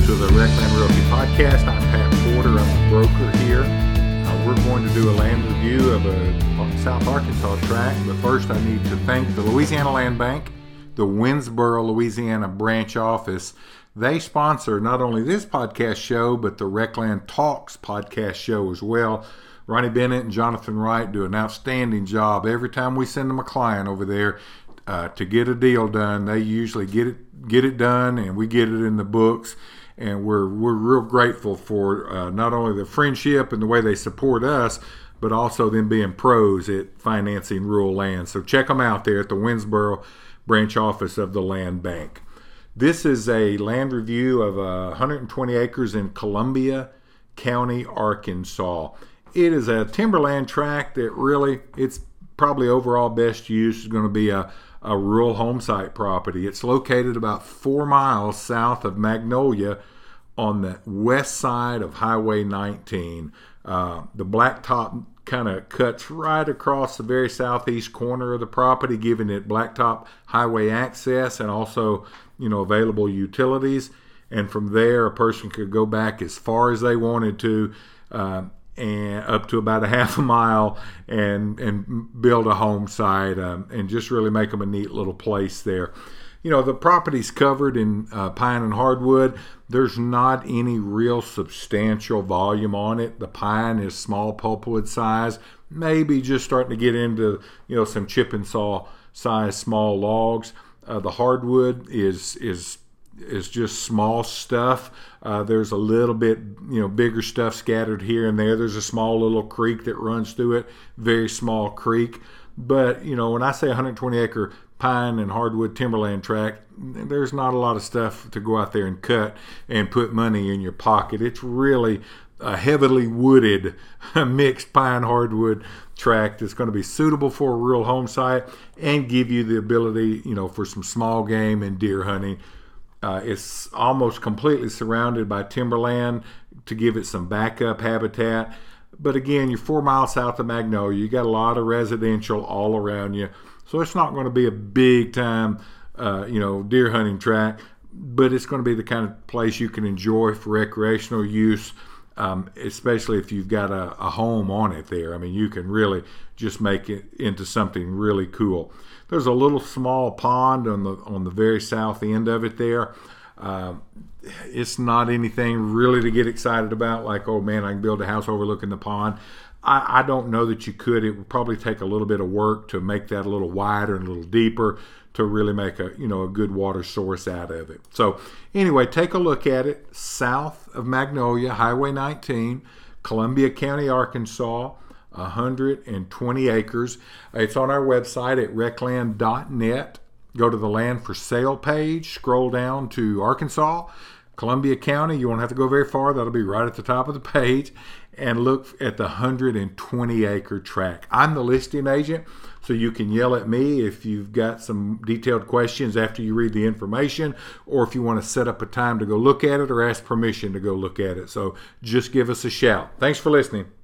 to the Recland Realty Podcast. I'm Pat Porter. I'm the broker here. We're going to do a land review of a South Arkansas tract, but first I need to thank the Louisiana Land Bank, the Winsboro, Louisiana branch office. They sponsor not only this podcast show, but the Recland Talks podcast show as well. Ronnie Bennett and Jonathan Wright do an outstanding job. Every time we send them a client over there to get a deal done, they usually get it done, and we get it in the books. And we're real grateful for not only the friendship and the way they support us, but also them being pros at financing rural land. So check them out there at the Winsboro branch office of the Land Bank. This is a land review of 120 acres in Columbia County, Arkansas. It is a timberland tract that really, it's probably overall best use is going to be a rural home site property. It's located about 4 miles south of Magnolia on the west side of Highway 19. The blacktop kind of cuts right across the very southeast corner of the property, giving it blacktop highway access and also, available utilities. And from there, a person could go back as far as they wanted to, and up to about a half a mile and build a home site and just really make them a neat little place there. The property's covered in pine and hardwood. There's not any real substantial volume on it. The pine is small pulpwood size, maybe just starting to get into, some chip and saw size small logs. The hardwood is just small stuff. There's a little bit, bigger stuff scattered here and there. There's a small little creek that runs through it, very small creek. But, when I say 120 acre pine and hardwood timberland tract, there's not a lot of stuff to go out there and cut and put money in your pocket. It's really a heavily wooded mixed pine hardwood tract that's going to be suitable for a rural home site and give you the ability, for some small game and deer hunting. It's almost completely surrounded by timberland to give it some backup habitat. But again, you're 4 miles south of Magnolia. You got a lot of residential all around you. So it's not going to be a big time, deer hunting tract, but it's going to be the kind of place you can enjoy for recreational use, especially if you've got a home on it there. I mean, you can really just make it into something really cool. There's a little small pond on the very south end of it there. It's not anything really to get excited about, like, oh man, I can build a house overlooking the pond. I don't know that you could. It would probably take a little bit of work to make that a little wider and a little deeper to really make a good water source out of it. So anyway, take a look at it. South of Magnolia, Highway 19, Columbia County, Arkansas, 120 acres. It's on our website at recland.net. Go to the land for sale page, scroll down to Arkansas, Columbia County. You won't have to go very far. That'll be right at the top of the page. And look at the 120 acre tract. I'm the listing agent, so you can yell at me if you've got some detailed questions after you read the information, or if you want to set up a time to go look at it or ask permission to go look at it. So just give us a shout. Thanks for listening.